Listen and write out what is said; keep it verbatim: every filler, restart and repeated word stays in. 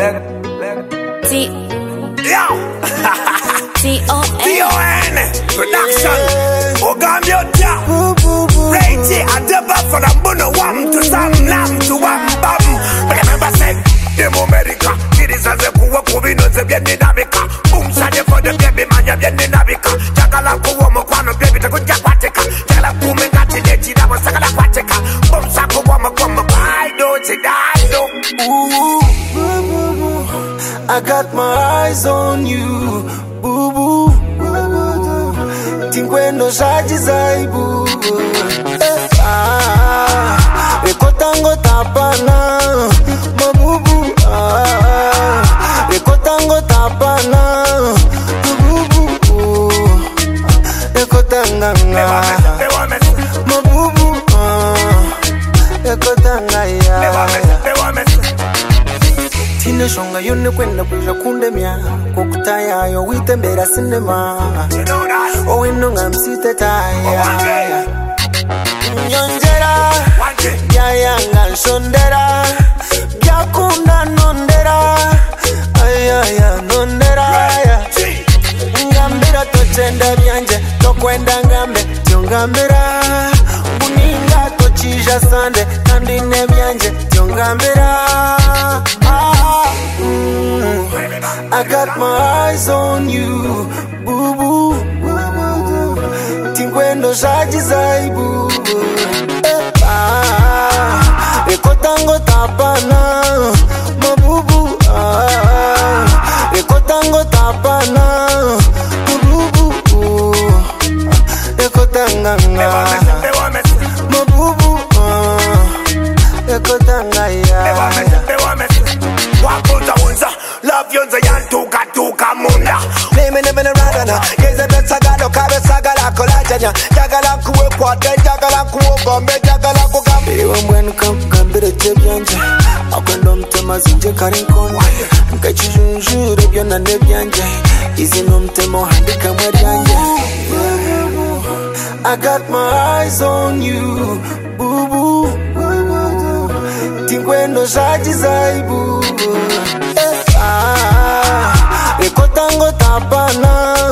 T Yo T O T O N Production Ogambio Ja Reiji Adeba for the Bono Wam to Sam Lam to Wam Bam. But remember said Demo America it is as a kuwa kubi no se bien dinamika. Boom sade for the baby man ya bien dinamika. Jagala kuwa mo kwano baby ta kunja kwateka. Jala kume ngati lechi da mo sakala kwateka. Boom sako wa mo kwa mo bai do te die do. Ooh, I got my eyes on you, boo boo. Tinkwendo shaji zaibu. Ah, ekotango tapana, mabubu. Ah, ekotango tapana, mabubu. Ekotanganga, mabubu. Ah, ekotangaya. Tine shonga yone kwenda kuja kundemya kokutaya yo witembera cinema o ino ngamsite taya nyonjera ya yanga shondera yakunda nondera ayaya nondera ngambira totenda byanje tokwenda ngambe tyongambira buninga tochija sande kandi ne byanje tyongambira. I got my eyes on you, boo boo. Tinkwendo shaji zaibu. Ah, ekotango tapana, mabubu. Ah, ekotango tapana, mabubu. Ekotanganga, mabubu. Ah, ekotangaya. Love yonza yantuka tuka munda. Name never radana. Geze bet sagalo kabe sagala kolajanya. Jagala kuwe kwate jagala kuwe bombe jagala kugambe. Ewa mwenu kam kambere tebyanje. Akwendo mtema zinje karinkoni. Nkachijunjure byona nebyanje. Izi no mtema handika mweryanje. I got my eyes on you, boo boo. Tinkwendo shaji zaibu. Ah, ekotango tapana.